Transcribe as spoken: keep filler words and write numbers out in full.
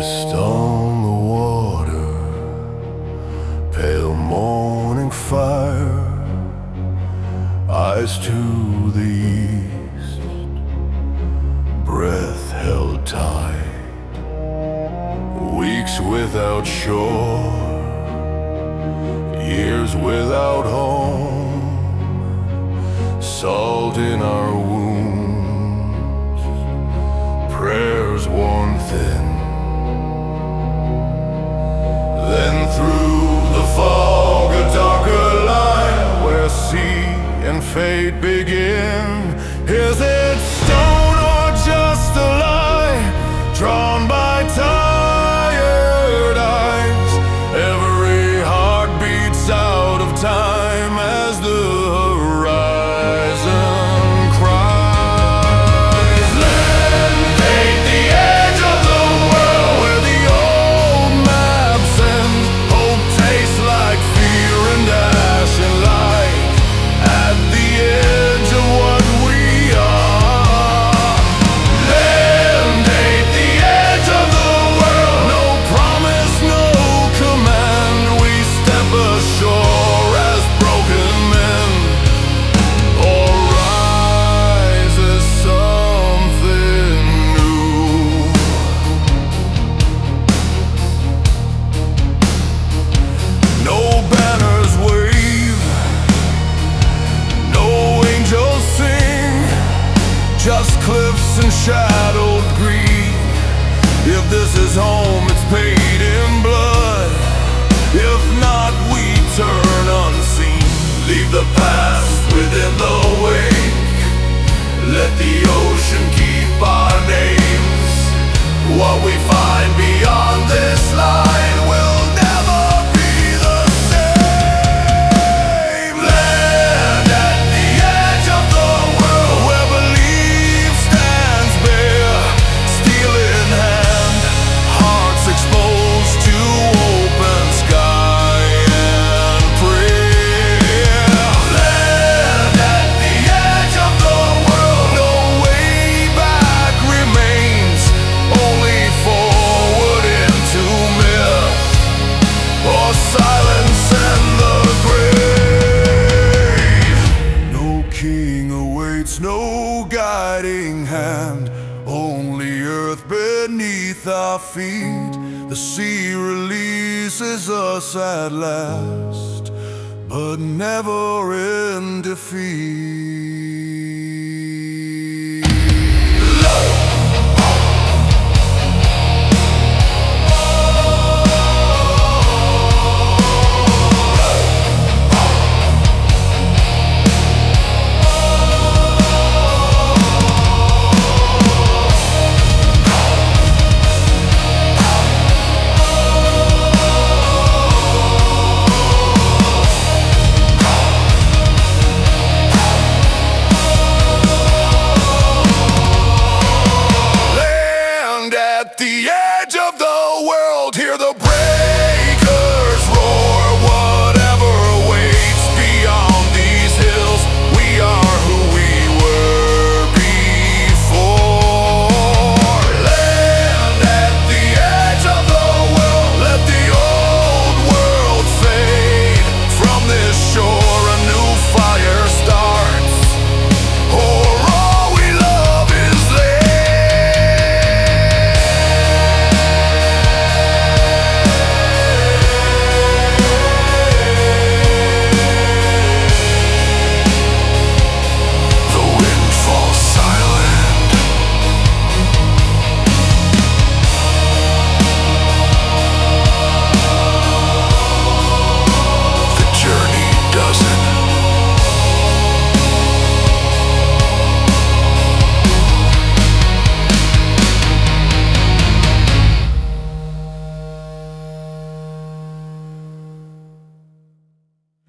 Mist on the water, pale morning fire, eyes to the east, breath held tight, weeks without shore, years without home, salt in our wounds, prayers worn thin. Then through the fog a darker line, where sea and fate begin. Is it stone or just a lie, drawn by tired eyes? Every heart beats out of time as the horizon cries. Land ain't the edge of the world where the old maps end. Hope tastes like fear and ash and light at the edge of what we are. Land ain't the edge of the world, no promise, no command. We step ashore as broken men, or rise as something new. No banners wave, no angels sing, just cliffs and shadowed green. If this is home, it's paid in blood. If not, we turn unseen. Leave the past within the wake, let the ocean keep our names. What we find beyond this line will never be the same. Land at the edge of the world, where belief stands bare, steel in hand, hearts exposed to open sky and prayer. Land at the edge of the world, no way back remains, only forward into myth, or silence and the grave. No king awaits, no guiding hand, only earth beneath our feet. The sea releases us at last, but never in defeat. Land at the end.